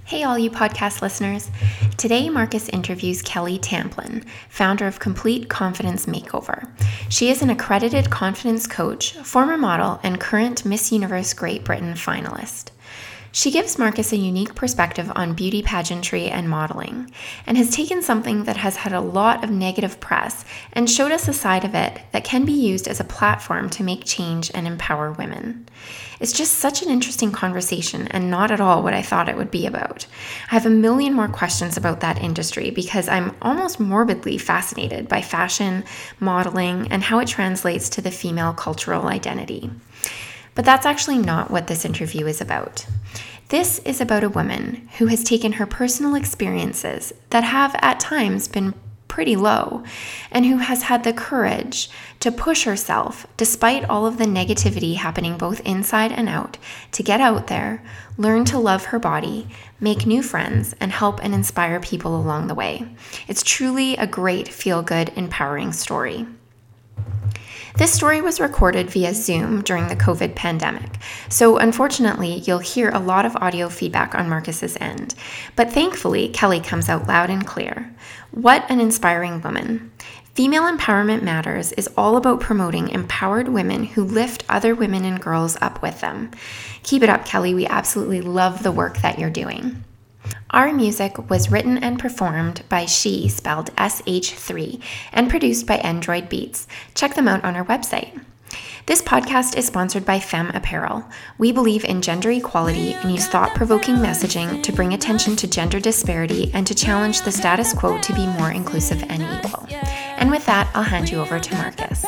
Hey, all you podcast listeners. Today, Marcus interviews Kelly Tamplin, founder of Complete Confidence Makeover. She is an accredited confidence coach, former model, and current Miss Universe Great Britain finalist. She gives Marcus a unique perspective on beauty pageantry and modeling, and has taken something that has had a lot of negative press and showed us a side of it that can be used as a platform to make change and empower women. It's just such an interesting conversation and not at all what I thought it would be about. I have a million more questions about that industry because I'm almost morbidly fascinated by fashion, modeling, and how it translates to the female cultural identity. But that's actually not what this interview is about. This is about a woman who has taken her personal experiences that have at times been pretty low, and who has had the courage to push herself, despite all of the negativity happening both inside and out, to get out there, learn to love her body, make new friends, and help and inspire people along the way. It's truly a great, feel-good, empowering story. This story was recorded via Zoom during the COVID pandemic, so unfortunately, you'll hear a lot of audio feedback on Marcus's end. But thankfully, Kelly comes out loud and clear. What an inspiring woman. Female Empowerment Matters is all about promoting empowered women who lift other women and girls up with them. Keep it up, Kelly. We absolutely love the work that you're doing. Our music was written and performed by She, spelled SH3, and produced by Android Beats. Check them out on our website. This podcast is sponsored by Femme Apparel. We believe in gender equality and use thought-provoking messaging to bring attention to gender disparity and to challenge the status quo to be more inclusive and equal. And with that, I'll hand you over to Marcus.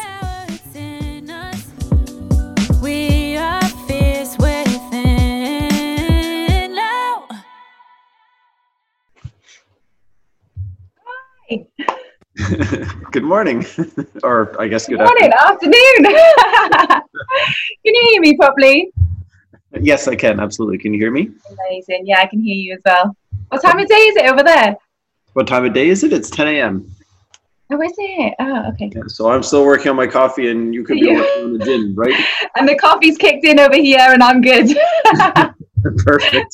Good morning, or I guess good morning, afternoon. Can you hear me properly? Yes, I can, absolutely. Can you hear me? Amazing. Yeah, I can hear you as well. What time of day is it over there? What time of day is it? It's 10 a.m. Oh, is it? Oh, okay. Yeah, so I'm still working on my coffee and you could be working on the gin, right? And the coffee's kicked in over here and I'm good. Perfect.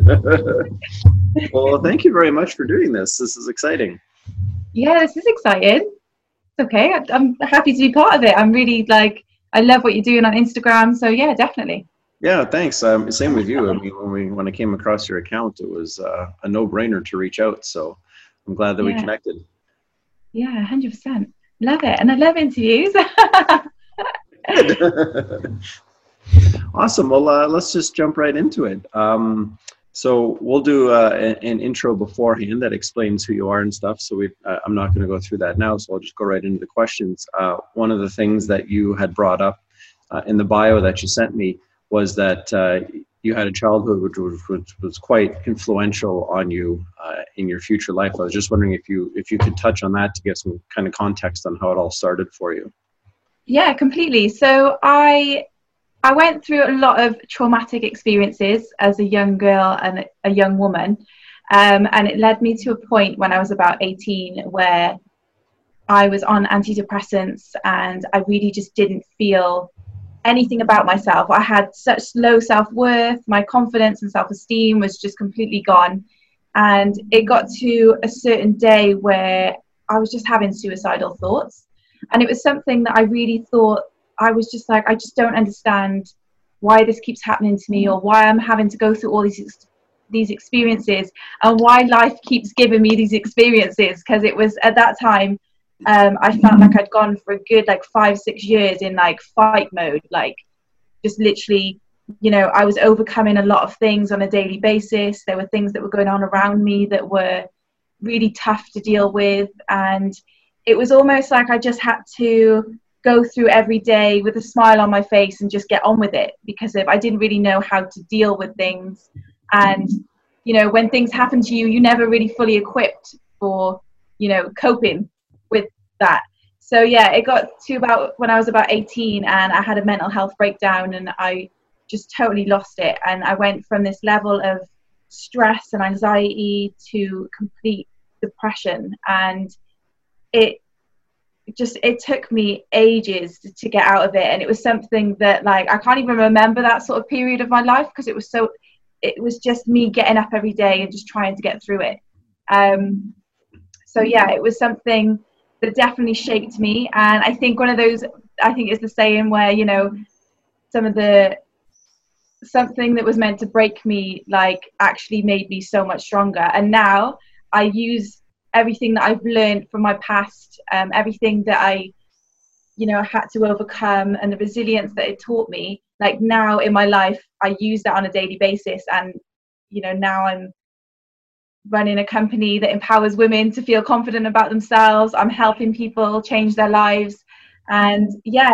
Well, thank you very much for doing this. This is exciting. Yeah, this is exciting. It's okay. I'm happy to be part of it. I'm really I love what you're doing on Instagram. So yeah, definitely. Yeah, thanks. Same with you. I mean, when I came across your account, it was a no-brainer to reach out. So I'm glad that we connected. Yeah, 100%. Love it. And I love interviews. Awesome. Well, let's just jump right into it. So we'll do an intro beforehand that explains who you are and stuff. So I'm not going to go through that now. So I'll just go right into the questions. One of the things that you had brought up in the bio that you sent me was that you had a childhood which was quite influential on you in your future life. I was just wondering if you could touch on that to get some kind of context on how it all started for you. Yeah, completely. So I went through a lot of traumatic experiences as a young girl and a young woman. And it led me to a point when I was about 18 where I was on antidepressants and I really just didn't feel anything about myself. I had such low self-worth. My confidence and self-esteem was just completely gone. And it got to a certain day where I was just having suicidal thoughts. And it was something that I really thought, I was just like, I just don't understand why this keeps happening to me, or why I'm having to go through all these experiences, and why life keeps giving me these experiences. Because it was at that time, I felt like I'd gone for a good 5-6 years in fight mode, just literally, I was overcoming a lot of things on a daily basis. There were things that were going on around me that were really tough to deal with, and it was almost like I just had to go through every day with a smile on my face and just get on with it, because if I didn't really know how to deal with things. And when things happen to you, you're never really fully equipped for coping with that. So yeah, it got to about when I was about 18 and I had a mental health breakdown and I just totally lost it, and I went from this level of stress and anxiety to complete depression. And it took me ages to get out of it, and it was something that I can't even remember that sort of period of my life because it was so it was just me getting up every day and just trying to get through it. So yeah, it was something that definitely shaped me. And I think one of those, I think it's the saying where, you know, something that was meant to break me, like, actually made me so much stronger. And now I use everything that I've learned from my past, everything that I, you know, had to overcome, and the resilience that it taught me. Like, now in my life, I use that on a daily basis. And, you know, now I'm running a company that empowers women to feel confident about themselves. I'm helping people change their lives. And yeah,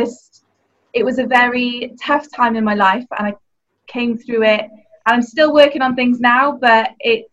it was a very tough time in my life, and I came through it, and I'm still working on things now, but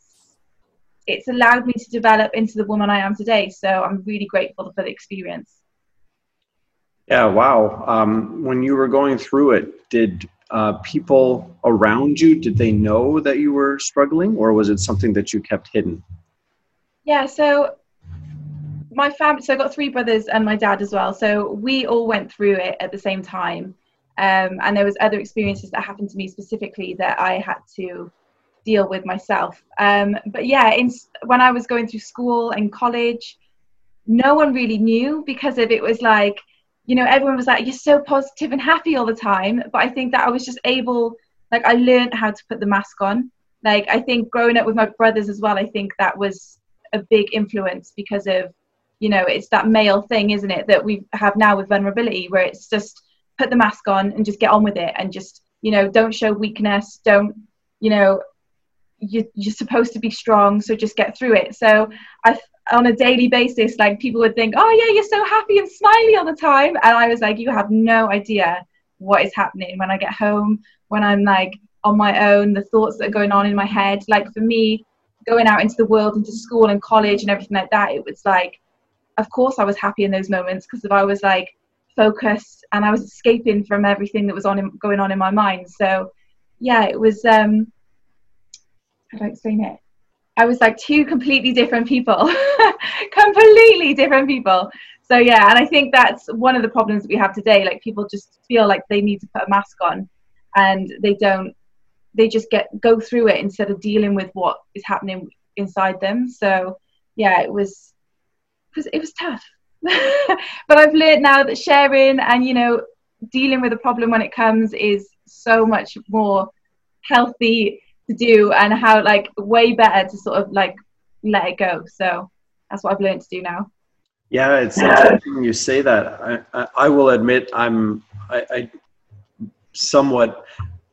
it's allowed me to develop into the woman I am today. So I'm really grateful for the experience. Yeah, wow. When you were going through it, did people around you, did they know that you were struggling, or was it something that you kept hidden? Yeah, so my family, so I got 3 brothers and my dad as well. So we all went through it at the same time. And there was other experiences that happened to me specifically that I had to deal with myself. But yeah, when I was going through school and college, no one really knew, because of it was like, you know, everyone was like, you're so positive and happy all the time. But I think that I was just able, like, I learned how to put the mask on. Like, I think growing up with my brothers as well, I think that was a big influence, because of, you know, it's that male thing, isn't it, that we have now with vulnerability, where it's just put the mask on and just get on with it, and just, you know, don't show weakness, don't, you know, you're supposed to be strong, so just get through it. So on a daily basis, like, people would think, oh yeah, you're so happy and smiley all the time, and I was like, you have no idea what is happening when I get home, when I'm like on my own, the thoughts that are going on in my head. Like, for me, going out into the world, into school and college and everything like that, it was like, of course I was happy in those moments, because if I was like focused and I was escaping from everything that was going on in my mind. So yeah, it was how do I explain it? I was like 2 completely different people. Completely different people. So yeah, and I think that's one of the problems that we have today. Like, people just feel like they need to put a mask on, and they just go through it instead of dealing with what is happening inside them. So yeah, it was tough. But I've learned now that sharing and, you know, dealing with a problem when it comes is so much more healthy to do, and how, like, way better to sort of like let it go. So that's what I've learned to do now. Yeah, it's interesting you say that. I will admit I somewhat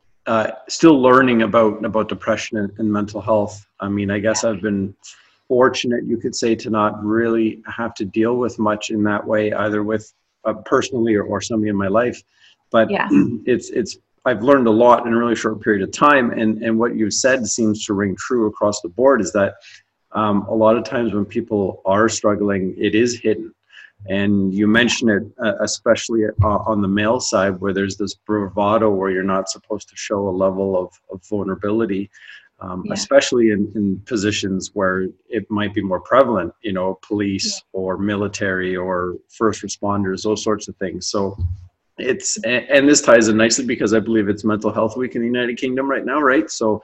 still learning about depression and mental health. I mean, I guess I've been fortunate, you could say, to not really have to deal with much in that way, either with personally or somebody in my life. But yeah, it's I've learned a lot in a really short period of time. And what you've said seems to ring true across the board, is that a lot of times when people are struggling, it is hidden. And you mentioned it, especially on the male side, where there's this bravado where you're not supposed to show a level of vulnerability, especially in positions where it might be more prevalent, you know, police or military or first responders, those sorts of things. So and this ties in nicely, because I believe it's Mental Health Week in the United Kingdom right now, right? So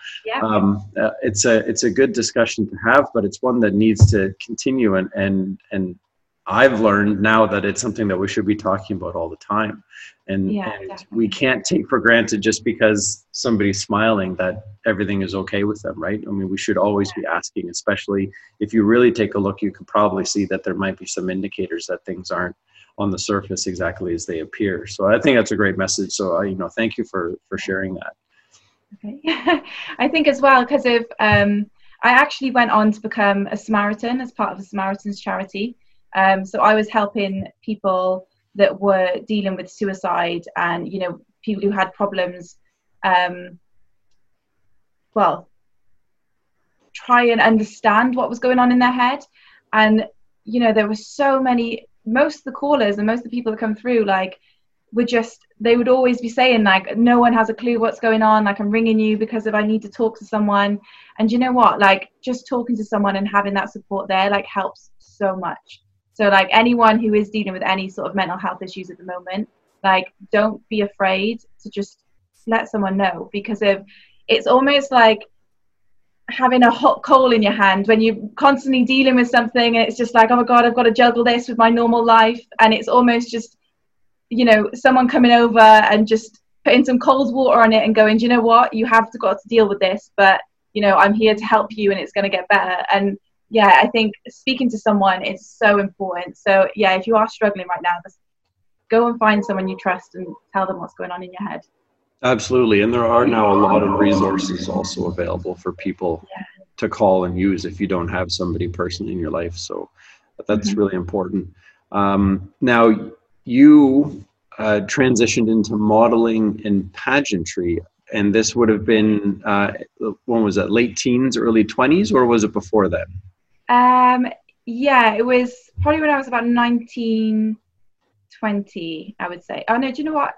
it's a good discussion to have, but it's one that needs to continue. And I've learned now that it's something that we should be talking about all the time. And we can't take for granted, just because somebody's smiling, that everything is okay with them, right? I mean, we should always be asking, especially if you really take a look, you can probably see that there might be some indicators that things aren't on the surface exactly as they appear. So I think that's a great message. So, you know, thank you for sharing that. Okay. I think as well, because of I actually went on to become a Samaritan as part of the Samaritans charity. So I was helping people that were dealing with suicide, and, you know, people who had problems, try and understand what was going on in their head. And, you know, there were so many, most of the callers and most of the people that come through, like, they would always be saying, like, no one has a clue what's going on, like, I'm ringing you because if I need to talk to someone. And you know what, like, just talking to someone and having that support there, like, helps so much. So, like, anyone who is dealing with any sort of mental health issues at the moment, like, don't be afraid to just let someone know, because it's almost like having a hot coal in your hand when you're constantly dealing with something, and it's just like, oh my God, I've got to juggle this with my normal life. And it's almost just, you know, someone coming over and just putting some cold water on it and going, do you know what, you have got to deal with this, but you know, I'm here to help you and it's going to get better. And yeah, I think speaking to someone is so important. So yeah, if you are struggling right now, just go and find someone you trust and tell them what's going on in your head. Absolutely. And there are now a lot of resources also available for people to call and use if you don't have somebody personally in your life. So that's really important. Now, you transitioned into modeling and pageantry, and this would have been, when was that, late teens, early 20s, or was it before that? Yeah, it was probably when I was about 19, 20, I would say. Oh no, do you know what?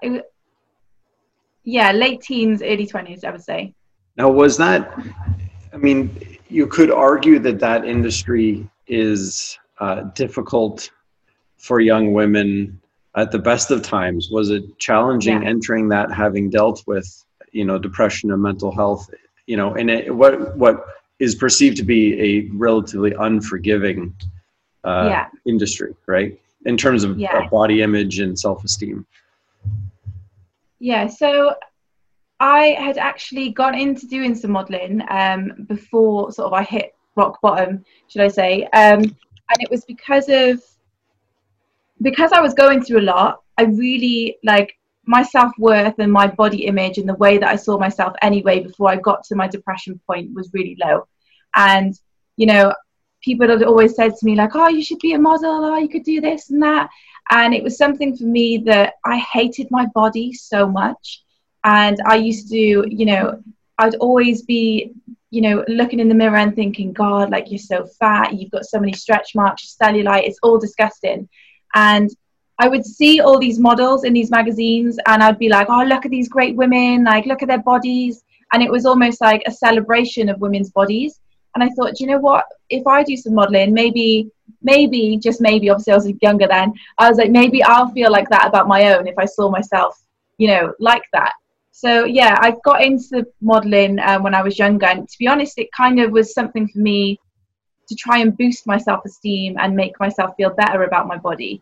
Yeah, late teens, early 20s, I would say. Now, was that, I mean, you could argue that that industry is difficult for young women at the best of times. Was it challenging entering that, having dealt with, you know, depression and mental health, you know, and what is perceived to be a relatively unforgiving industry, right? In terms of body image and self-esteem. Yeah, so I had actually gone into doing some modelling before sort of I hit rock bottom, should I say. And it was because I was going through a lot. I really, like, my self-worth and my body image and the way that I saw myself anyway before I got to my depression point was really low. And, you know, people had always said to me, like, oh, you should be a model, or you could do this and that. And it was something for me that I hated my body so much. And I used to, you know, I'd always be, you know, looking in the mirror and thinking, God, like, you're so fat, you've got so many stretch marks, cellulite, it's all disgusting. And I would see all these models in these magazines and I'd be like, oh, look at these great women, like, look at their bodies. And it was almost like a celebration of women's bodies. And I thought, you know what, if I do some modeling, maybe, just maybe, obviously I was younger then, I was like, maybe I'll feel like that about my own if I saw myself, you know, like that. So yeah, I got into modeling when I was younger. And to be honest, it kind of was something for me to try and boost my self-esteem and make myself feel better about my body.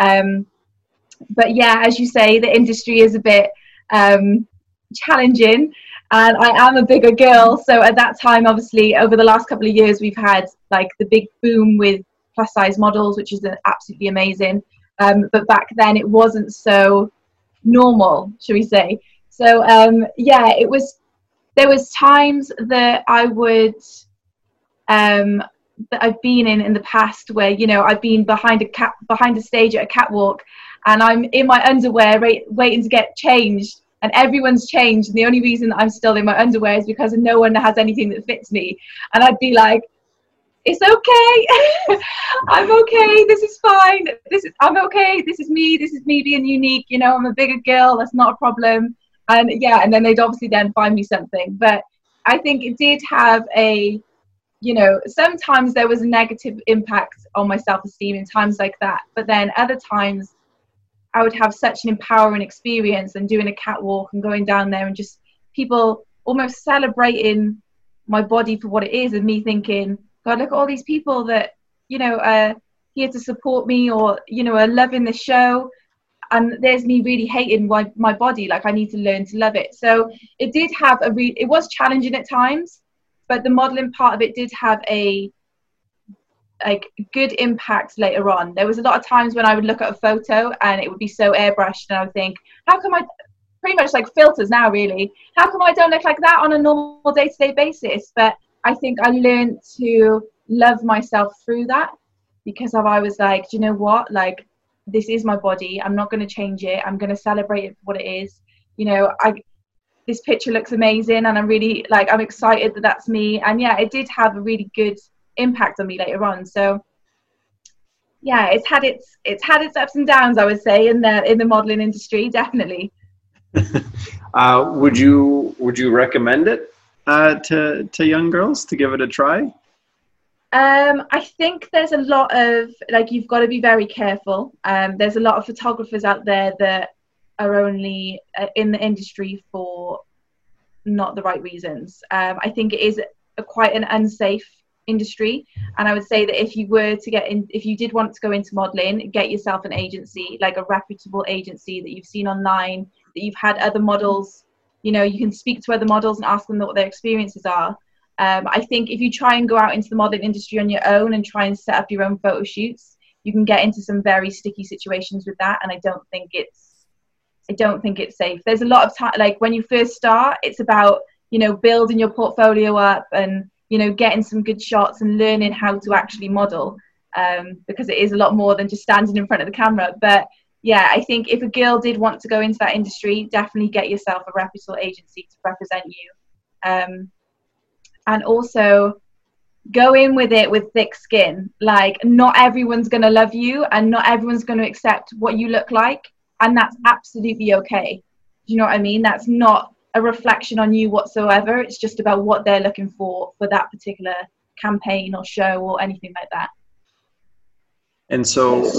But yeah, as you say, the industry is a bit challenging. And I am a bigger girl, so at that time, obviously, over the last couple of years, we've had like the big boom with plus size models, which is absolutely amazing. But back then, it wasn't so normal, shall we say? So yeah, there was times that I would that I've been in the past where, you know, I've been behind a stage at a catwalk, and I'm in my underwear waiting to get changed. And everyone's changed, and the only reason that I'm still in my underwear is because no one has anything that fits me. And I'd be like, it's okay. I'm okay. This is fine. I'm okay. This is me being unique. You know, I'm a bigger girl. That's not a problem. And yeah, and then they'd obviously then find me something. But I think it did have a, you know, sometimes there was a negative impact on my self-esteem in times like that. But then other times, I would have such an empowering experience and doing a catwalk and going down there and just people almost celebrating my body for what it is, and me thinking, God, look at all these people that, you know, are here to support me, or, you know, are loving the show. And there's me really hating my body. Like, I need to learn to love it. So it did have it was challenging at times, but the modeling part of it did have a good impact later on. There was a lot of times when I would look at a photo and it would be so airbrushed, and I would think, how come I, pretty much like filters now really, how come I don't look like that on a normal day-to-day basis? But I think I learned to love myself through that, because I was like, do you know what, like, this is my body, I'm not going to change it, I'm going to celebrate it for what it is. You know, this picture looks amazing, and I'm really, like, I'm excited that that's me. And yeah, it did have a really good impact on me later on. So yeah, it's had its ups and downs, I would say, in the modeling industry, definitely. Would you recommend it to young girls to give it a try? I think there's a lot of, like, you've got to be very careful. There's a lot of photographers out there that are only in the industry for not the right reasons. I think it is quite an unsafe industry, and I would say that if you did want to go into modeling, get yourself an agency, like a reputable agency that you've seen online, that you've had other models, you can speak to other models and ask them what their experiences are. I think if you try and go out into the modeling industry on your own and try and set up your own photo shoots, you can get into some very sticky situations with that, and I don't think it's safe. There's a lot of time, like when you first start, it's about building your portfolio up and getting some good shots and learning how to actually model, because it is a lot more than just standing in front of the camera. But yeah, I think if a girl did want to go into that industry, definitely get yourself a reputable agency to represent you, and also go in with it with thick skin. Like, not everyone's going to love you and not everyone's going to accept what you look like, and that's absolutely okay. Do you know what I mean? That's not a reflection on you whatsoever. It's just about what they're looking for that particular campaign or show or anything like that. And so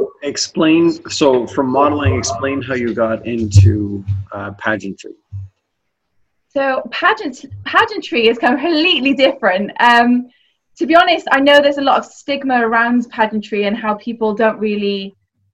from modeling, explain how you got into pageantry. So pageantry is completely different. To be honest, I know there's a lot of stigma around pageantry and how people don't really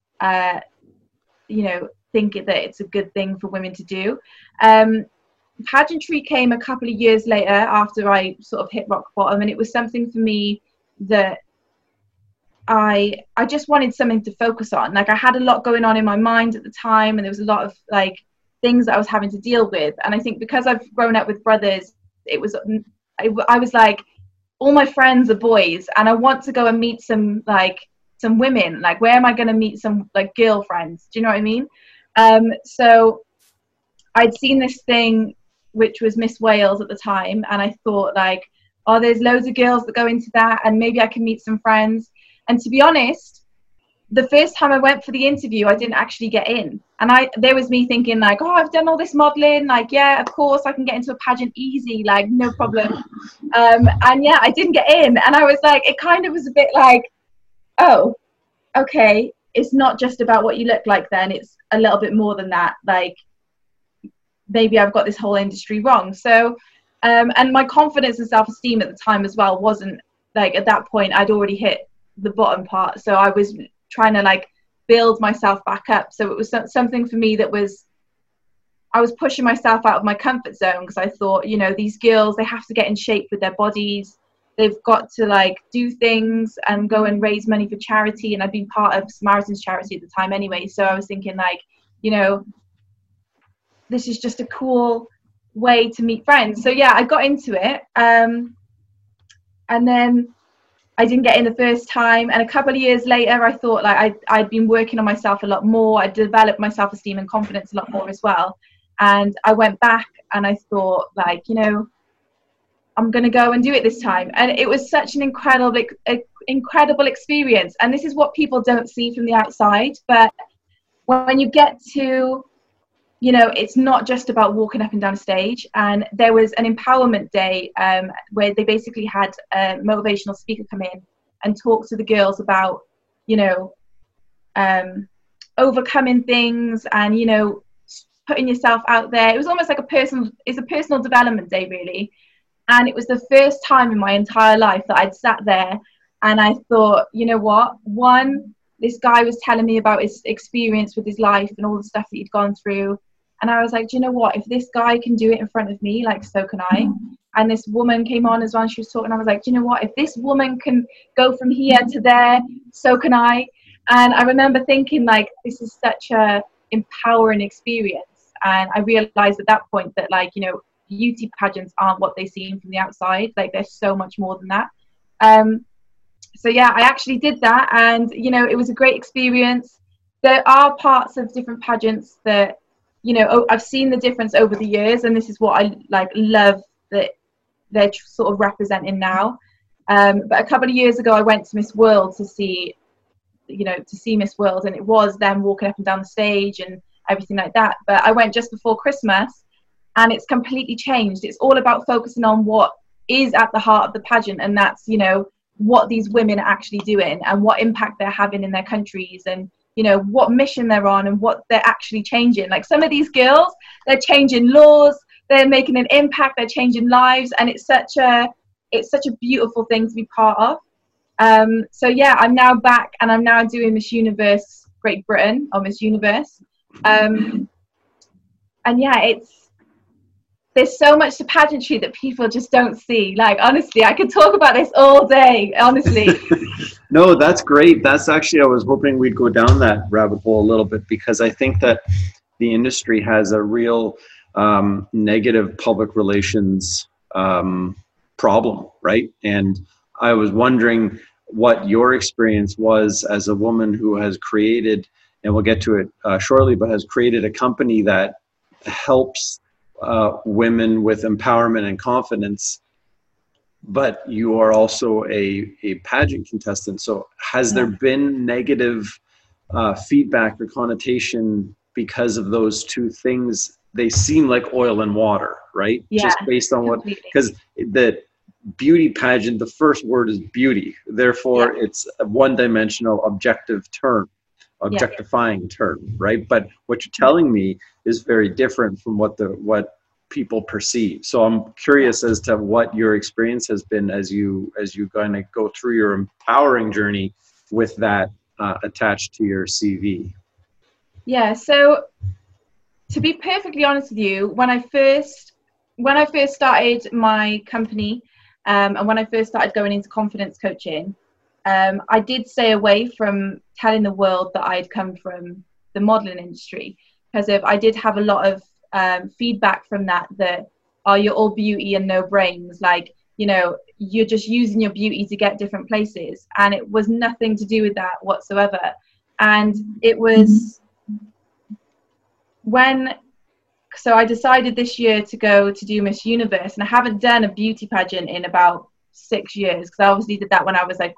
think that it's a good thing for women to do. Pageantry came a couple of years later after I sort of hit rock bottom, and it was something for me that I just wanted something to focus on. Like, I had a lot going on in my mind at the time, and there was a lot of like things that I was having to deal with. And I think because I've grown up with brothers, I was like, all my friends are boys and I want to go and meet some women. Like, where am I going to meet some like girlfriends? Do you know what I mean? So I'd seen this thing, which was Miss Wales at the time, and I thought like, oh, there's loads of girls that go into that and maybe I can meet some friends. And to be honest, the first time I went for the interview, I didn't actually get in. And there was me thinking like, oh, I've done all this modeling. Like, yeah, of course I can get into a pageant easy, like no problem. And yeah, I didn't get in. And I was like, it kind of was a bit like, oh, okay. It's not just about what you look like then. It's a little bit more than that. Like, maybe I've got this whole industry wrong. So, and my confidence and self-esteem at the time as well wasn't like, at that point, I'd already hit the bottom part. So I was trying to like build myself back up. So it was something for me that I was pushing myself out of my comfort zone, because I thought, these girls, they have to get in shape with their bodies. They've got to like do things and go and raise money for charity. And I'd been part of Samaritan's charity at the time anyway. So I was thinking like, this is just a cool way to meet friends. So yeah, I got into it. And then I didn't get in the first time. And a couple of years later, I thought like I'd been working on myself a lot more. I developed my self-esteem and confidence a lot more as well. And I went back and I thought like, I'm going to go and do it this time. And it was such an incredible experience. And this is what people don't see from the outside. But when you get to, it's not just about walking up and down a stage. And there was an empowerment day where they basically had a motivational speaker come in and talk to the girls about, overcoming things and, putting yourself out there. It was almost like it's a personal development day, really. And it was the first time in my entire life that I'd sat there and I thought, you know what? One, this guy was telling me about his experience with his life and all the stuff that he'd gone through. And I was like, do you know what? If this guy can do it in front of me, like, so can I. And this woman came on as well, and she was talking. I was like, do you know what? If this woman can go from here to there, so can I. And I remember thinking, like, this is such a empowering experience. And I realized at that point that, like, beauty pageants aren't what they seem from the outside. Like, they're so much more than that. So yeah, I actually did that, and it was a great experience. There are parts of different pageants that I've seen the difference over the years, and this is what I like love that they're sort of representing now. But a couple of years ago, I went to Miss World to see Miss World, and it was them walking up and down the stage and everything like that. But I went just before Christmas, and it's completely changed. It's all about focusing on what is at the heart of the pageant, and that's what these women are actually doing and what impact they're having in their countries, and what mission they're on and what they're actually changing. Like, some of these girls, they're changing laws, they're making an impact, they're changing lives, and it's such a beautiful thing to be part of. So yeah, I'm now back, and I'm now doing Miss Universe Great Britain, or Miss Universe. And yeah, there's so much to pageantry that people just don't see. Like, honestly, I could talk about this all day, honestly. No, that's great. That's actually, I was hoping we'd go down that rabbit hole a little bit, because I think that the industry has a real negative public relations problem, right? And I was wondering what your experience was as a woman who has created, and we'll get to it shortly, but has created a company that helps women with empowerment and confidence, but you are also a pageant contestant. So has there been negative feedback or connotation because of those two things? They seem like oil and water, right? Yeah, just based on what, because the beauty pageant, the first word is beauty, therefore it's a one-dimensional objective term, objectifying term, right? But what you're telling me is very different from what people perceive. So I'm curious as to what your experience has been as you kind of go through your empowering journey with that attached to your CV. Yeah, so to be perfectly honest with you, when I first started my company, and when I first started going into confidence coaching, I did stay away from telling the world that I'd come from the modeling industry, because I did have a lot of feedback from that you're all beauty and no brains, like, you know, you're just using your beauty to get different places, and it was nothing to do with that whatsoever. And it was so I decided this year to go to do Miss Universe, and I haven't done a beauty pageant in about 6 years, because I obviously did that when I was like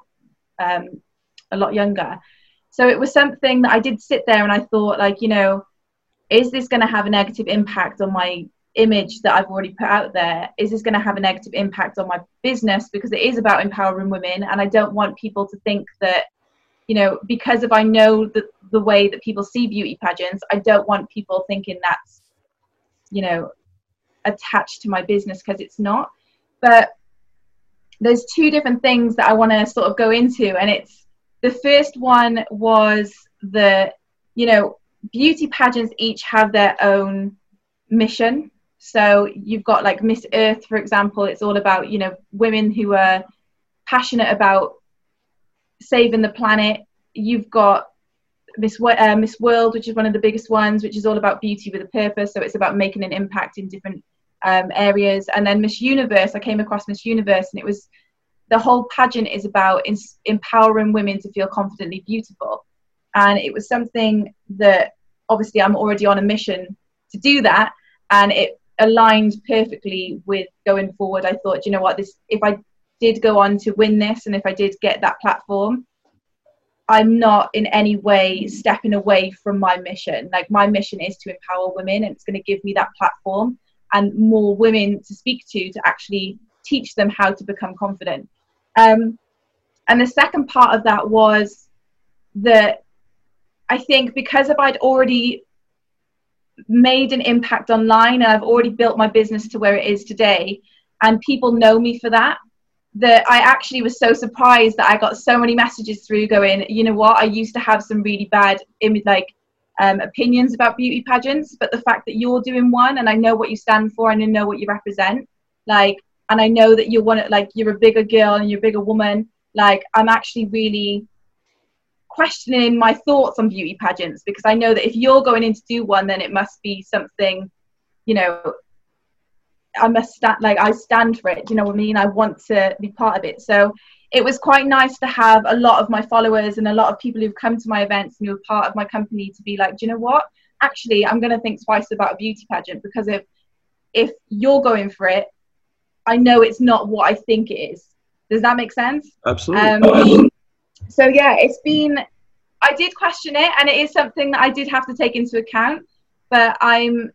a lot younger. So it was something that I did sit there and I thought, like, you know, is this going to have a negative impact on my image that I've already put out there? Is this going to have a negative impact on my business? Because it is about empowering women, and I don't want people to think that, you know, because I know the way that people see beauty pageants, I don't want people thinking that's, you know, attached to my business, because it's not. But there's two different things that I want to sort of go into, and it's, the first one was you know, beauty pageants each have their own mission. So you've got like Miss Earth, for example. It's all about, you know, women who are passionate about saving the planet. You've got Miss World, which is one of the biggest ones, which is all about beauty with a purpose. So it's about making an impact in different areas. And then Miss Universe, I came across Miss Universe, and it was, the whole pageant is about empowering women to feel confidently beautiful. And it was something that obviously I'm already on a mission to do that, and it aligned perfectly with going forward. I thought, you know what, if I did go on to win this, and if I did get that platform, I'm not in any way stepping away from my mission. Like, my mission is to empower women, and it's going to give me that platform and more women to speak to actually teach them how to become confident. And the second part of that was that I think because I'd already made an impact online, and I've already built my business to where it is today, and people know me for that, that I actually was so surprised that I got so many messages through going, you know what, I used to have some really bad opinions about beauty pageants, but the fact that you're doing one, and I know what you stand for, and I know what you represent, like, and I know that you're a bigger girl and you're a bigger woman, like, I'm actually really questioning my thoughts on beauty pageants, because I know that if you're going in to do one, then it must be something, you know, I stand for it. Do you know what I mean? I want to be part of it. So it was quite nice to have a lot of my followers and a lot of people who've come to my events and who are part of my company to be like, do you know what? Actually, I'm going to think twice about a beauty pageant, because if you're going for it, I know it's not what I think it is. Does that make sense? Absolutely. So yeah, I did question it, and it is something that I did have to take into account, but I'm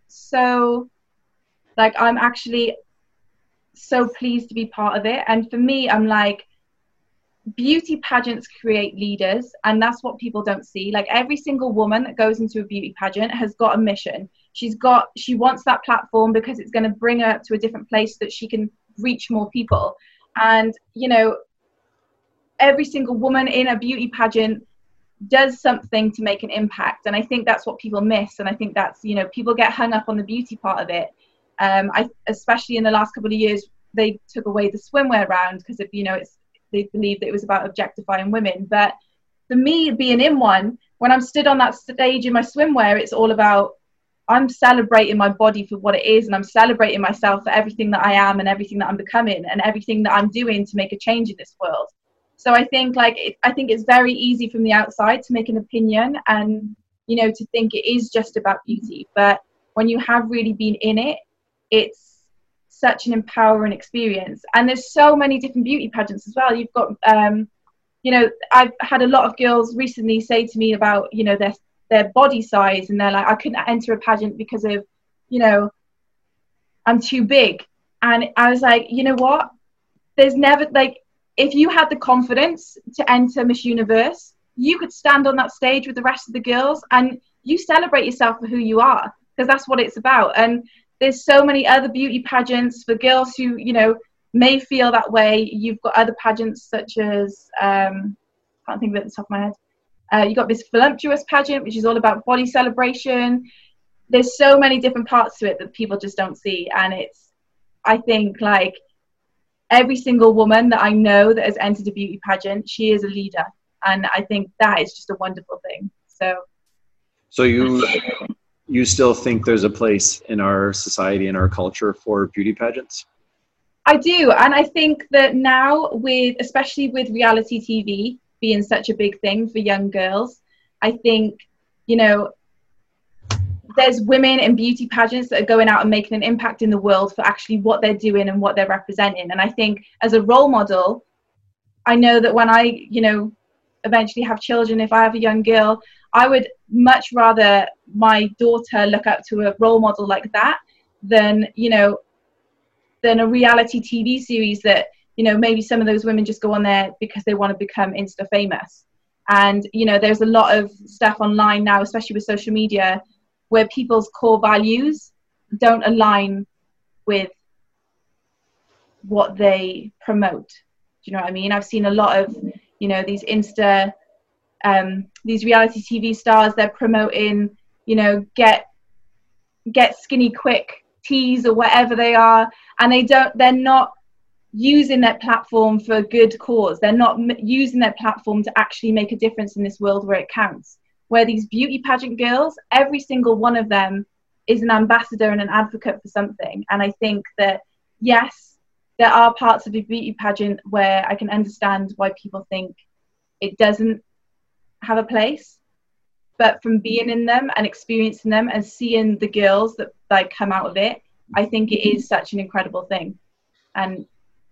actually so pleased to be part of it. And for me, I'm like, beauty pageants create leaders, and that's what people don't see. Like, every single woman that goes into a beauty pageant has got a mission. she wants that platform because it's going to bring her to a different place that she can reach more people. And, you know, every single woman in a beauty pageant does something to make an impact. And I think that's what people miss. And I think that's, you know, people get hung up on the beauty part of it. Especially in the last couple of years, they took away the swimwear round because of, you know, they believed that it was about objectifying women. But for me, being in one, when I'm stood on that stage in my swimwear, it's all about, I'm celebrating my body for what it is, and I'm celebrating myself for everything that I am and everything that I'm becoming and everything that I'm doing to make a change in this world. So I think I think it's very easy from the outside to make an opinion and, you know, to think it is just about beauty. But when you have really been in it, it's such an empowering experience. And there's so many different beauty pageants as well. You've got, you know, I've had a lot of girls recently say to me about, you know, their body size, and they're like, I couldn't enter a pageant because of, you know, I'm too big. And I was like, you know what? There's never, like, if you had the confidence to enter Miss Universe, you could stand on that stage with the rest of the girls and you celebrate yourself for who you are, because that's what it's about. And there's so many other beauty pageants for girls who, you know, may feel that way. You've got other pageants such as, can't think of it at the top of my head. You've got this voluptuous pageant, which is all about body celebration. There's so many different parts to it that people just don't see. And I think, like, every single woman that I know that has entered a beauty pageant, she is a leader. And I think that is just a wonderful thing. So you still think there's a place in our society, in our culture, for beauty pageants? I do. And I think that now, especially with reality TV being such a big thing for young girls, I think, you know, there's women in beauty pageants that are going out and making an impact in the world for actually what they're doing and what they're representing. And I think as a role model, I know that when I, you know, eventually have children, if I have a young girl, I would much rather my daughter look up to a role model like that than, you know, than a reality TV series that, you know, maybe some of those women just go on there because they want to become Insta famous. And, you know, there's a lot of stuff online now, especially with social media, where people's core values don't align with what they promote. Do you know what I mean? I've seen a lot of, you know, these these reality TV stars, they're promoting, you know, get skinny quick teas or whatever they are, and they're not using their platform for a good cause. They're not using their platform to actually make a difference in this world where it counts. Where these beauty pageant girls, every single one of them is an ambassador and an advocate for something. And I think that, yes, there are parts of the beauty pageant where I can understand why people think it doesn't have a place. But from being in them and experiencing them and seeing the girls that, like, come out of it, I think it is such an incredible thing. And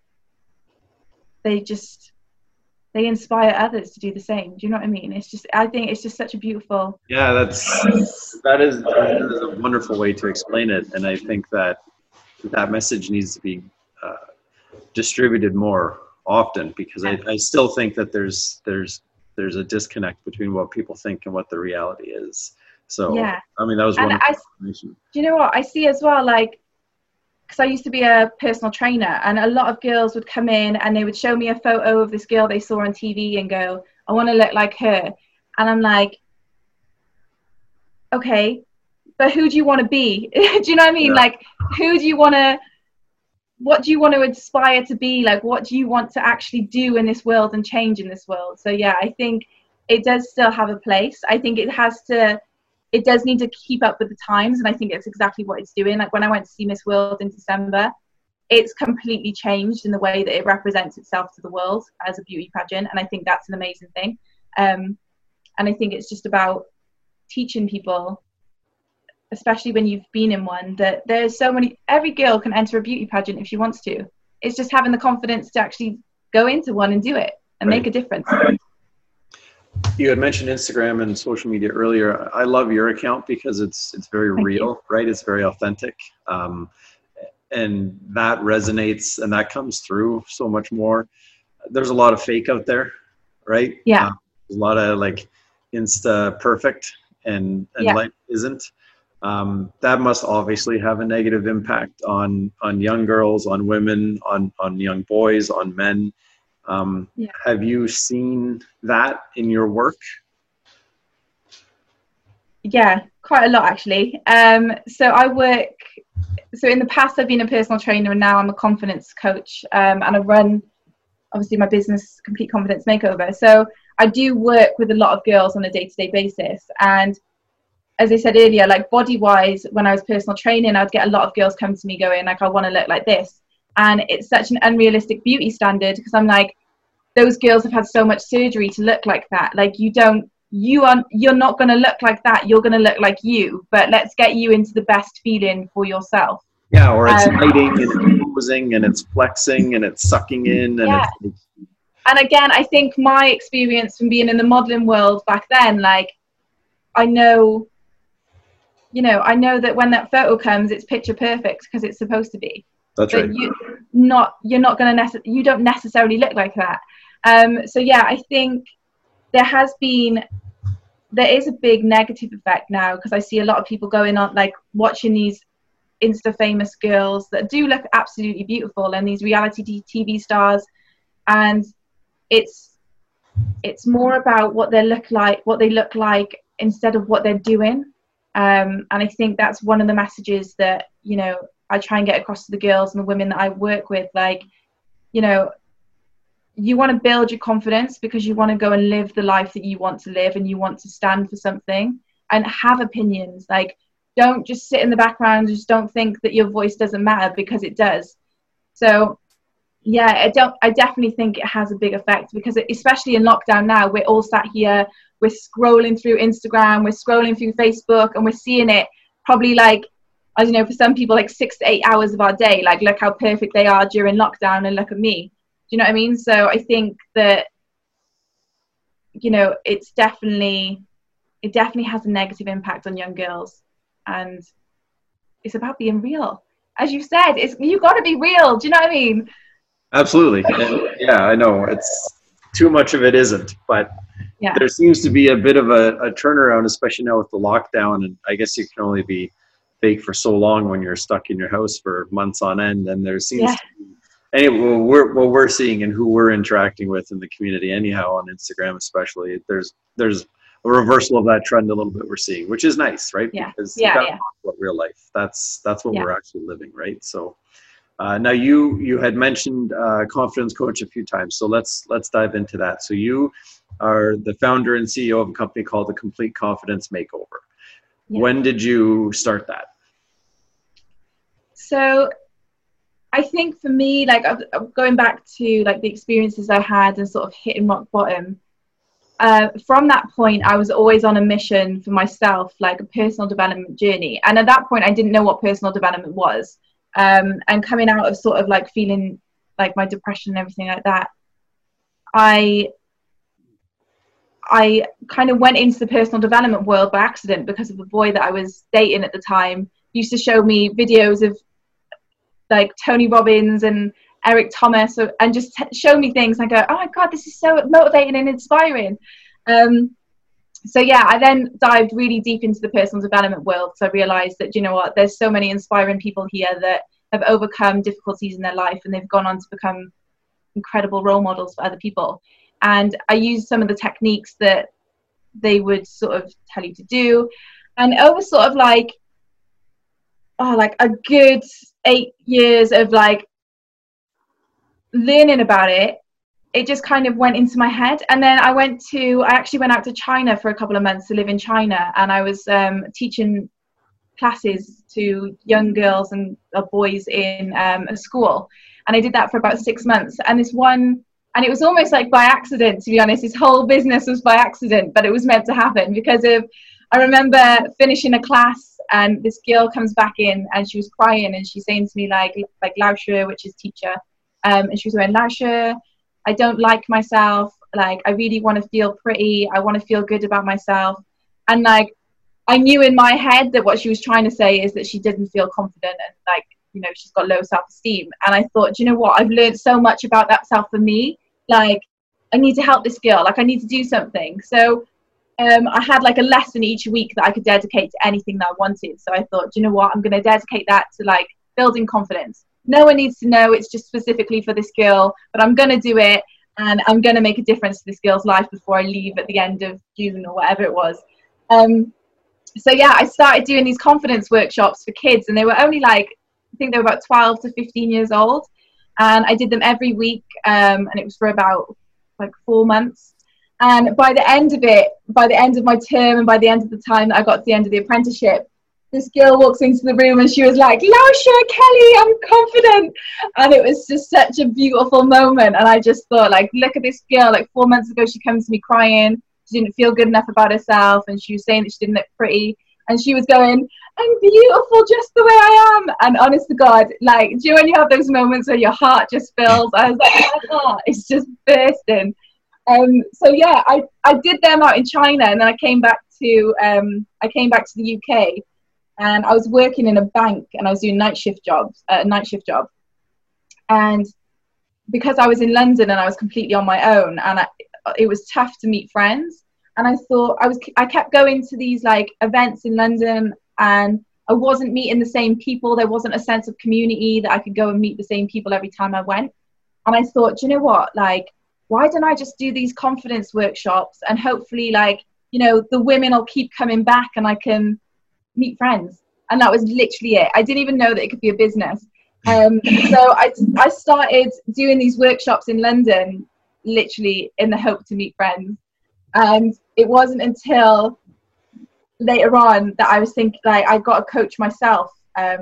they inspire others to do the same. Do you know what I mean? I think it's just such a beautiful. Yeah, that is a wonderful way to explain it. And I think that message needs to be distributed more often, because I still think that there's a disconnect between what people think and what the reality is. So, yeah. I mean, that was wonderful information. Do you know what I see as well? Like, because I used to be a personal trainer, and a lot of girls would come in and they would show me a photo of this girl they saw on TV and go, I want to look like her. And I'm like, okay, but who do you want to be? Do you know what I mean? Yeah. Like, what do you want to aspire to be? Like, what do you want to actually do in this world and change in this world? So yeah, I think it does still have a place. I think it does need to keep up with the times, and I think it's exactly what it's doing. Like, when I went to see Miss World in December, it's completely changed in the way that it represents itself to the world as a beauty pageant, and I think that's an amazing thing. And I think it's just about teaching people, especially when you've been in one, that there's so many, every girl can enter a beauty pageant if she wants to. It's just having the confidence to actually go into one and do it and make a difference. You had mentioned Instagram and social media earlier. I love your account because it's very real, right? It's very authentic. And that resonates, and that comes through so much more. There's a lot of fake out there, right? Yeah. There's a lot of, like, Insta perfect and life isn't. That must obviously have a negative impact on young girls, on women, on young boys, on men. Yeah. Have you seen that in your work? Yeah, quite a lot actually. So in the past I've been a personal trainer, and now I'm a confidence coach, and I run obviously my business, Complete Confidence Makeover. So I do work with a lot of girls on a day-to-day basis, and as I said earlier, like body wise, when I was personal training, I'd get a lot of girls come to me going like, I want to look like this, and it's such an unrealistic beauty standard, because I'm like, those girls have had so much surgery to look like that. Like you're not going to look like that, you're going to look like you, but let's get you into the best feeling for yourself. Yeah, or it's lighting and it's posing and it's flexing and it's sucking in and yeah. it's. And again, I think my experience from being in the modeling world back then, like I know that when that photo comes, it's picture perfect because it's supposed to be. That's but right. You don't necessarily look like that. So yeah, I think there is a big negative effect now, because I see a lot of people going on like watching these Insta famous girls that do look absolutely beautiful, and these reality TV stars, and it's more about what they look like instead of what they're doing. And I think that's one of the messages that I try and get across to the girls and the women that I work with. Like, you want to build your confidence because you want to go and live the life that you want to live, and you want to stand for something and have opinions. Like, don't just sit in the background. Just don't think that your voice doesn't matter, because it does. So yeah, I definitely think it has a big effect, because especially in lockdown now, we're all sat here, we're scrolling through Instagram, we're scrolling through Facebook, and we're seeing it probably like, I don't know, for some people like 6 to 8 hours of our day. Like, look how perfect they are during lockdown, and look at me. Do you know what I mean? So I think that it definitely has a negative impact on young girls, and it's about being real. As you said, you got to be real. Do you know what I mean? Absolutely. And yeah, I know it's too much of it isn't, but Yeah. there seems to be a bit of a turnaround, especially now with the lockdown. And I guess you can only be fake for so long when you're stuck in your house for months on end. And there seems to be, anyway, what we're seeing and who we're interacting with in the community, anyhow, on Instagram especially, there's a reversal of that trend a little bit we're seeing, which is nice, right? Yeah. Because you gotta talk about real life. That's what we're actually living, right? So now you had mentioned confidence coach a few times, so let's dive into that. So you are the founder and CEO of a company called the Complete Confidence Makeover. Yeah. When did you start that? So I think for me, like going back to like the experiences I had and sort of hitting rock bottom, from that point I was always on a mission for myself, like a personal development journey. And at that point I didn't know what personal development was. And coming out of sort of like feeling like my depression and everything like that, I kind of went into the personal development world by accident, because of the boy that I was dating at the time used to show me videos of like Tony Robbins and Eric Thomas, and just show me things. I go, oh my God, this is so motivating and inspiring. So yeah, I then dived really deep into the personal development world. So I realized that, you know what, there's so many inspiring people here that have overcome difficulties in their life, and they've gone on to become incredible role models for other people. And I used some of the techniques that they would sort of tell you to do. And over sort of like a good 8 years of like learning about it, it just kind of went into my head. And then I actually went out to China for a couple of months to live in China, and I was teaching classes to young girls and boys in a school, and I did that for about 6 months. And it was almost like by accident, to be honest. This whole business was by accident, but it was meant to happen, because I remember finishing a class, and this girl comes back in, and she was crying, and she's saying to me like Lao Shi, which is teacher, and she was going, Lao Shi, I don't like myself. Like, I really want to feel pretty. I want to feel good about myself. And like, I knew in my head that what she was trying to say is that she didn't feel confident, and like, she's got low self-esteem. And I thought, you know what? I've learned so much about that self for me. Like, I need to help this girl. Like, I need to do something. So I had like a lesson each week that I could dedicate to anything that I wanted. So I thought, you know what, I'm going to dedicate that to like building confidence. No one needs to know, it's just specifically for this girl, but I'm going to do it, and I'm going to make a difference to this girl's life before I leave at the end of June or whatever it was. So yeah, I started doing these confidence workshops for kids, and they were only like, I think they were about 12 to 15 years old, and I did them every week, and it was for about like 4 months. And by the end of it, by the end of my term and by the end of the time that I got to the end of the apprenticeship, this girl walks into the room and she was like, Lausha, Kelly, I'm confident. And it was just such a beautiful moment. And I just thought, like, look at this girl. Like 4 months ago, she comes to me crying. She didn't feel good enough about herself. And she was saying that she didn't look pretty. And she was going, I'm beautiful just the way I am. And honest to God, like, do you know when you have those moments where your heart just fills? I was like, my heart is just bursting. So yeah, I did them out in China, and then I came back to the UK, and I was working in a bank, and I was doing a night shift job. And because I was in London and I was completely on my own, and it was tough to meet friends. And I thought I kept going to these like events in London, and I wasn't meeting the same people. There wasn't a sense of community that I could go and meet the same people every time I went. And I thought, do you know what, like, why don't I just do these confidence workshops, and hopefully, like, you know, the women will keep coming back and I can meet friends. And that was literally it. I didn't even know that it could be a business. So I started doing these workshops in London, literally in the hope to meet friends. And it wasn't until later on that I was thinking, like, I got a coach myself, a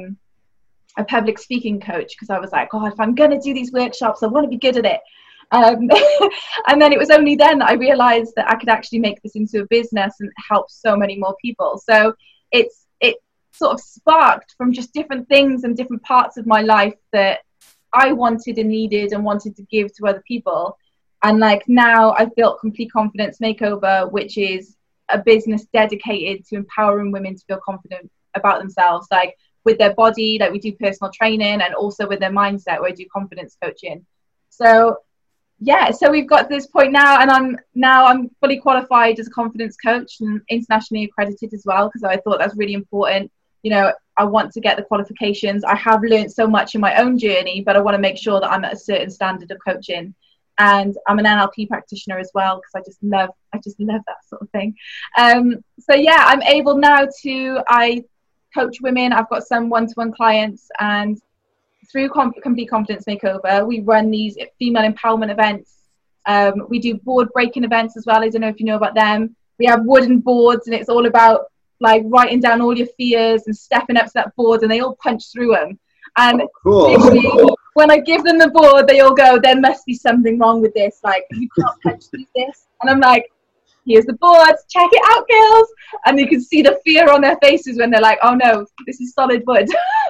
public speaking coach, because I was like, God, if I'm going to do these workshops, I want to be good at it. And then it was only then that I realized that I could actually make this into a business and help so many more people. So it sort of sparked from just different things and different parts of my life that I wanted and needed and wanted to give to other people. And like now I've built Complete Confidence Makeover, which is a business dedicated to empowering women to feel confident about themselves, like with their body, like we do personal training, and also with their mindset, where I do confidence coaching. So yeah, so we've got to this point now, and I'm fully qualified as a confidence coach and internationally accredited as well, because I thought that's really important. You know, I want to get the qualifications. I have learned so much in my own journey, but I want to make sure that I'm at a certain standard of coaching. And I'm an NLP practitioner as well, because I just love that sort of thing. So yeah, I'm able now I coach women. I've got some one-to-one clients, and through Complete Confidence Makeover, we run these female empowerment events. We do board breaking events as well. I don't know if you know about them. We have wooden boards, and it's all about like writing down all your fears and stepping up to that board, and they all punch through them. And literally, when I give them the board, they all go, there must be something wrong with this. Like, you can't punch through this. And I'm like, here's the board, check it out, girls. And you can see the fear on their faces when they're like, oh no, this is solid wood.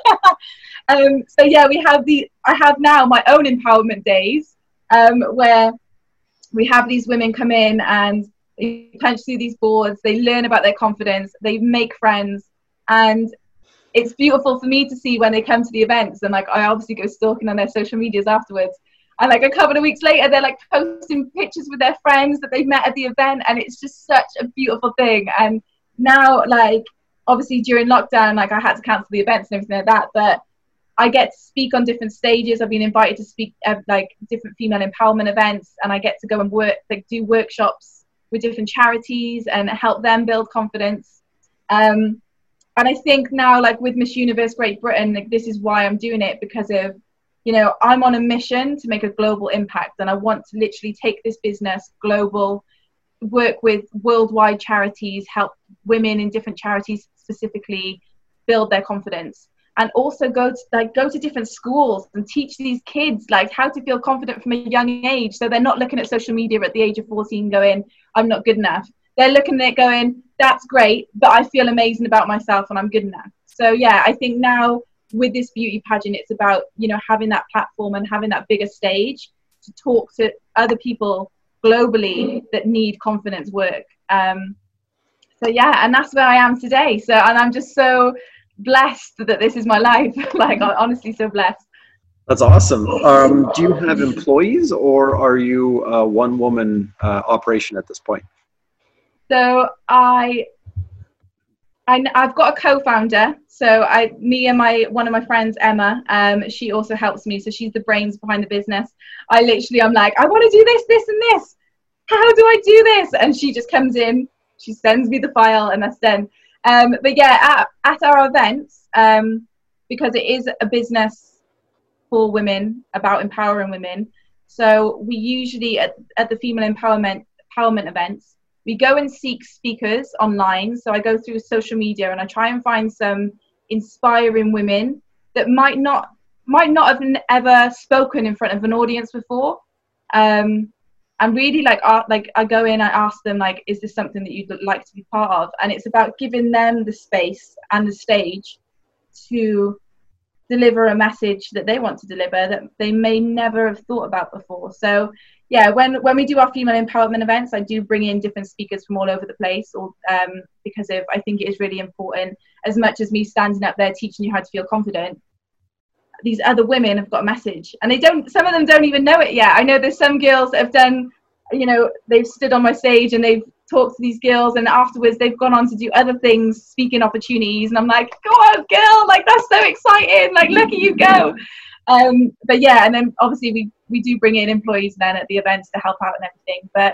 So yeah, I have now my own empowerment days, where we have these women come in and they punch through these boards, they learn about their confidence, they make friends, and it's beautiful for me to see when they come to the events. And like, I obviously go stalking on their social medias afterwards, and like a couple of weeks later, they're like posting pictures with their friends that they've met at the event, and it's just such a beautiful thing. And now, like, obviously during lockdown, like I had to cancel the events and everything like that, but I get to speak on different stages. I've been invited to speak at like different female empowerment events, and I get to go and do workshops with different charities and help them build confidence. And I think now, like with Miss Universe Great Britain, like, this is why I'm doing it, because of, you know, I'm on a mission to make a global impact, and I want to literally take this business global, work with worldwide charities, help women in different charities specifically build their confidence. And also go to different schools and teach these kids like how to feel confident from a young age, so they're not looking at social media at the age of 14 going, I'm not good enough. They're looking at it going, that's great, but I feel amazing about myself and I'm good enough. So yeah, I think now with this beauty pageant, it's about, you know, having that platform and having that bigger stage to talk to other people globally that need confidence work. So yeah, and that's where I am today. So, and I'm just so blessed that this is my life. Like, I'm honestly so blessed. That's awesome. Do you have employees, or are you a one-woman operation at this point? So I've got a co-founder. So me and one of my friends, Emma, she also helps me. So she's the brains behind the business. I'm like, I want to do this, this, and this. How do I do this? And she just comes in, she sends me the file, and that's done. But yeah, at our events, because it is a business for women, about empowering women. So we usually at the female empowerment events, we go and seek speakers online. So I go through social media and I try and find some inspiring women that might not have ever spoken in front of an audience before. And really I go in, I ask them, like, is this something that you'd like to be part of? And it's about giving them the space and the stage to deliver a message that they want to deliver that they may never have thought about before. So yeah, when we do our female empowerment events, I do bring in different speakers from all over the place, because I think it is really important. As much as me standing up there teaching you how to feel confident, these other women have got a message, and some of them don't even know it yet. I know there's some girls that have done, they've stood on my stage and they've talked to these girls, and afterwards they've gone on to do other things, speaking opportunities, and I'm like, go on girl, like that's so exciting, like look at you go. But yeah, and then obviously we do bring in employees then at the events to help out and everything. But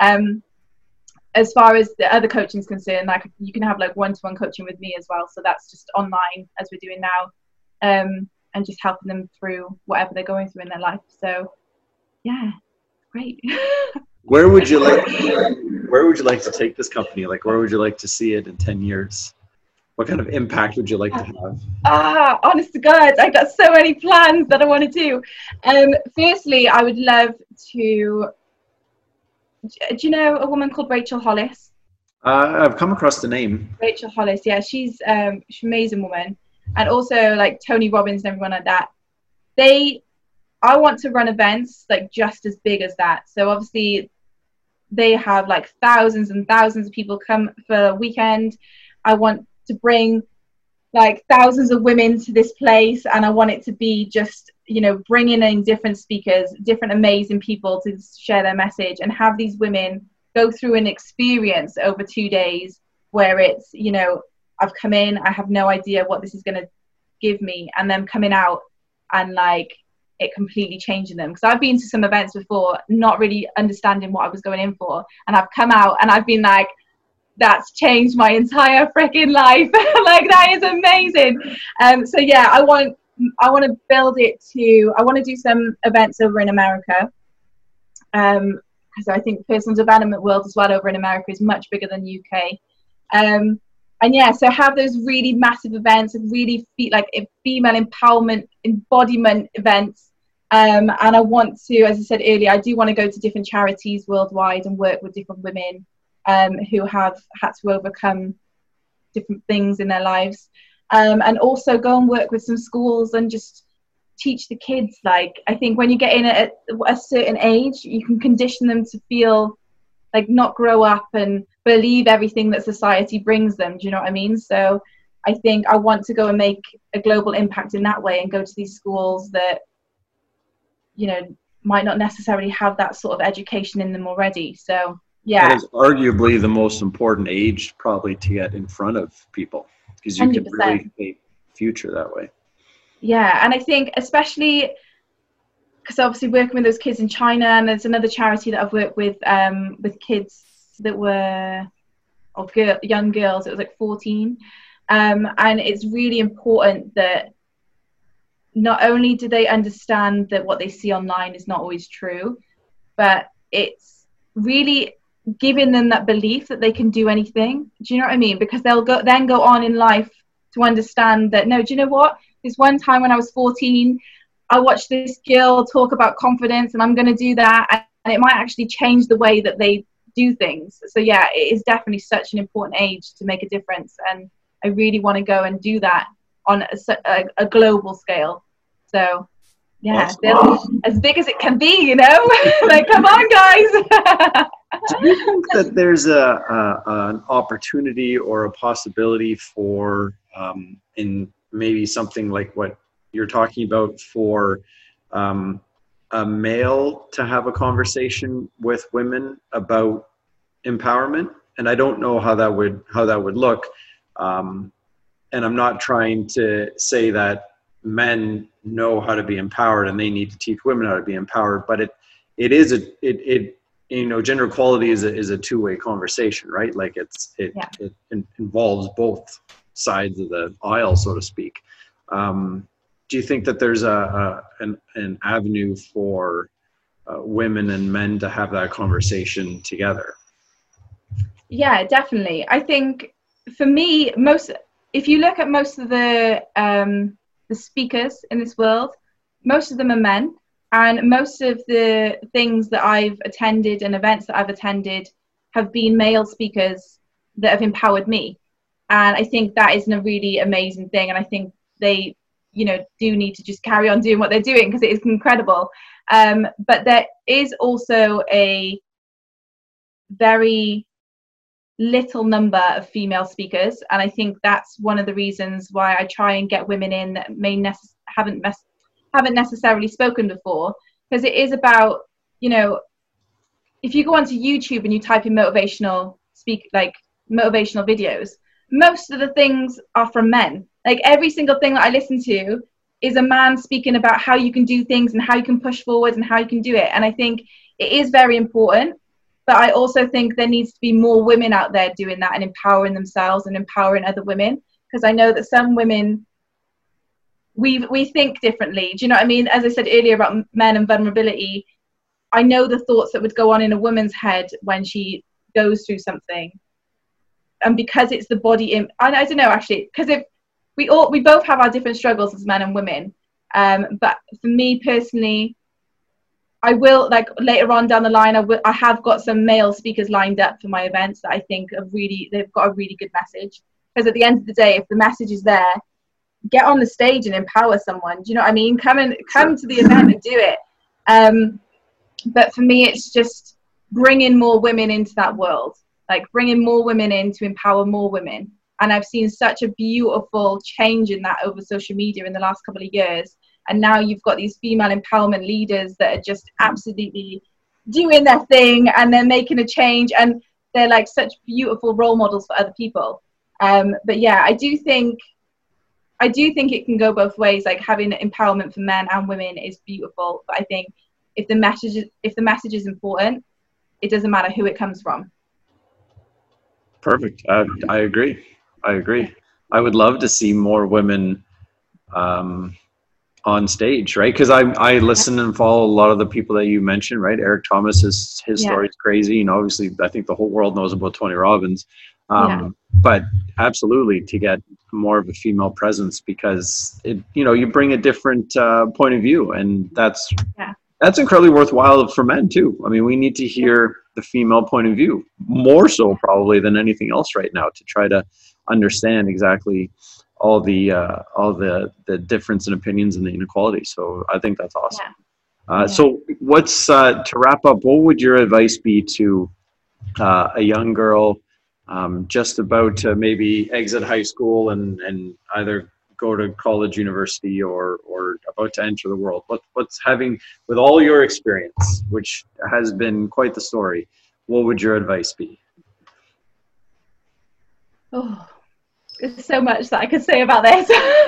as far as the other coaching is concerned, like you can have like one-to-one coaching with me as well. So that's just online, as we're doing now, and just helping them through whatever they're going through in their life. So yeah, great. Where would you like to take this company? Like, where would you like to see it in 10 years? What kind of impact would you like to have? Honest to God, I got so many plans that I want to do. Firstly, I would love to. Do you know a woman called Rachel Hollis? I've come across the name. Rachel Hollis, yeah, she's an amazing woman, and also like Tony Robbins and everyone like that. I want to run events like just as big as that. So obviously, they have like thousands and thousands of people come for a weekend. I want to bring like thousands of women to this place, and I want it to be just, bringing in different speakers, different amazing people to share their message, and have these women go through an experience over 2 days where it's, I've come in, I have no idea what this is going to give me, and them coming out and like it completely changing them. Because I've been to some events before not really understanding what I was going in for, and I've come out and I've been like, that's changed my entire freaking life. Like that is amazing. So yeah, I want to build it to, I want to do some events over in America, because I think personal development world as well over in America is much bigger than UK. And yeah, so have those really massive events, really like female empowerment embodiment events. And I want to, as I said earlier, I do want to go to different charities worldwide and work with different women who have had to overcome different things in their lives, and also go and work with some schools and just teach the kids. Like, I think when you get in at a certain age, you can condition them to feel like not grow up and believe everything that society brings them. Do you know what I mean? So I think I want to go and make a global impact in that way, and go to these schools that, might not necessarily have that sort of education in them already. So yeah, that is arguably the most important age probably to get in front of people, because you 100%. Can really make future that way. Yeah, and I think especially because obviously working with those kids in China, and there's another charity that I've worked with kids that were young girls. It was like 14, and it's really important that not only do they understand that what they see online is not always true, but it's really giving them that belief that they can do anything. Do you know what I mean? Because they'll go on in life to understand that, no, do you know what? This one time when I was 14, I watched this girl talk about confidence, and I'm going to do that, and it might actually change the way that they do things. So yeah, it is definitely such an important age to make a difference, and I really want to go and do that on a global scale. So yeah, awesome. As big as it can be, like, come on guys. Do you think that there's an opportunity or a possibility for in maybe something like what you're talking about, for a male to have a conversation with women about empowerment? and I don't know how that would look. And I'm not trying to say that men know how to be empowered and they need to teach women how to be empowered, but it is gender equality is a two-way conversation, right? Like it involves both sides of the aisle, so to speak. Do you think that there's an avenue for women and men to have that conversation together? Yeah, definitely. I think for me, if you look at most of the speakers in this world, most of them are men, and most of the things that I've attended and events that I've attended have been male speakers that have empowered me. And I think that is a really amazing thing. And I think they, do need to just carry on doing what they're doing, because it is incredible. But there is also a very little number of female speakers, and I think that's one of the reasons why I try and get women in that haven't necessarily spoken before, because it is about, if you go onto YouTube and you type in motivational videos, most of the things are from men. Like every single thing that I listen to is a man speaking about how you can do things and how you can push forward and how you can do it. And I think it is very important. But I also think there needs to be more women out there doing that and empowering themselves and empowering other women. Because I know that some women, we think differently. Do you know what I mean? As I said earlier about men and vulnerability, I know the thoughts that would go on in a woman's head when she goes through something. And because it's the body, I don't know actually, because if we both have our different struggles as men and women. But for me personally, I will, like later on down the line, I have got some male speakers lined up for my events that I think they've got a really good message. Because at the end of the day, if the message is there, get on the stage and empower someone. Do you know what I mean? Come to the event and do it. But for me, it's just bringing more women into that world, like bringing more women in to empower more women. And I've seen such a beautiful change in that over social media in the last couple of years. And now you've got these female empowerment leaders that are just absolutely doing their thing, and they're making a change, and they're like such beautiful role models for other people. But yeah, I do think it can go both ways. Like having empowerment for men and women is beautiful. But I think if the message is important, it doesn't matter who it comes from. Perfect. I agree. I would love to see more women on stage, right? Because I listen and follow a lot of the people that you mentioned, right? Eric Thomas, his story is crazy, and obviously I think the whole world knows about Tony Robbins. But absolutely to get more of a female presence, because you bring a different point of view, and that's incredibly worthwhile for men too. I mean, we need to hear the female point of view more so probably than anything else right now, to try to understand exactly all the difference in opinions and the inequality. So I think that's awesome. So what's to wrap up, what would your advice be to a young girl just about to maybe exit high school and either go to college, university, or about to enter the world? What's having, with all your experience, which has been quite the story, what would your advice be? Oh, there's so much that I could say about this.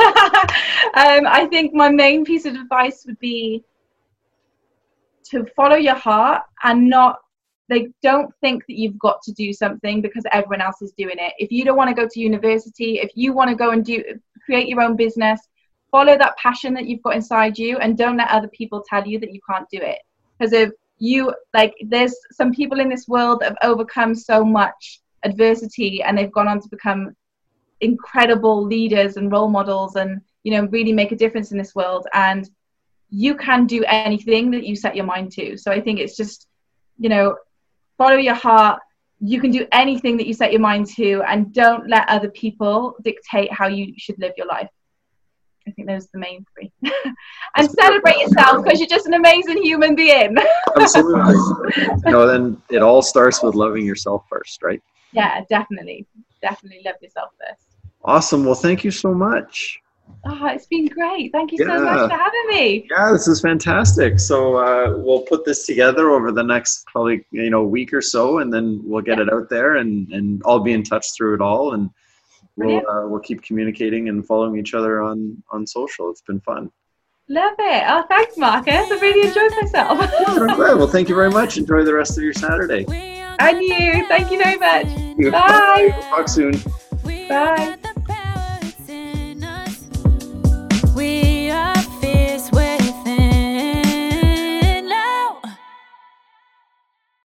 I think my main piece of advice would be to follow your heart and don't think that you've got to do something because everyone else is doing it. If you don't want to go to university, if you want to go and create your own business, follow that passion that you've got inside you, and don't let other people tell you that you can't do it. Because there's some people in this world that have overcome so much adversity, and they've gone on to become incredible leaders and role models, and really make a difference in this world. And you can do anything that you set your mind to. So I think it's just follow your heart. You can do anything that you set your mind to, and don't let other people dictate how you should live your life. I think those are the main three. And celebrate yourself, because you're just an amazing human being. Absolutely. Then it all starts with loving yourself first, right? Yeah, definitely love yourself first. Awesome. Well, thank you so much. Oh, it's been great. Thank you so much for having me. Yeah, this is fantastic. So we'll put this together over the next probably week or so, and then we'll get it out there, and I'll be in touch through it all, and we'll keep communicating and following each other on social. It's been fun. Love it. Oh, thanks, Marcus. I really enjoyed myself. I'm glad. Well, thank you very much. Enjoy the rest of your Saturday. And you. Thank you very much. Bye. Talk soon. Bye.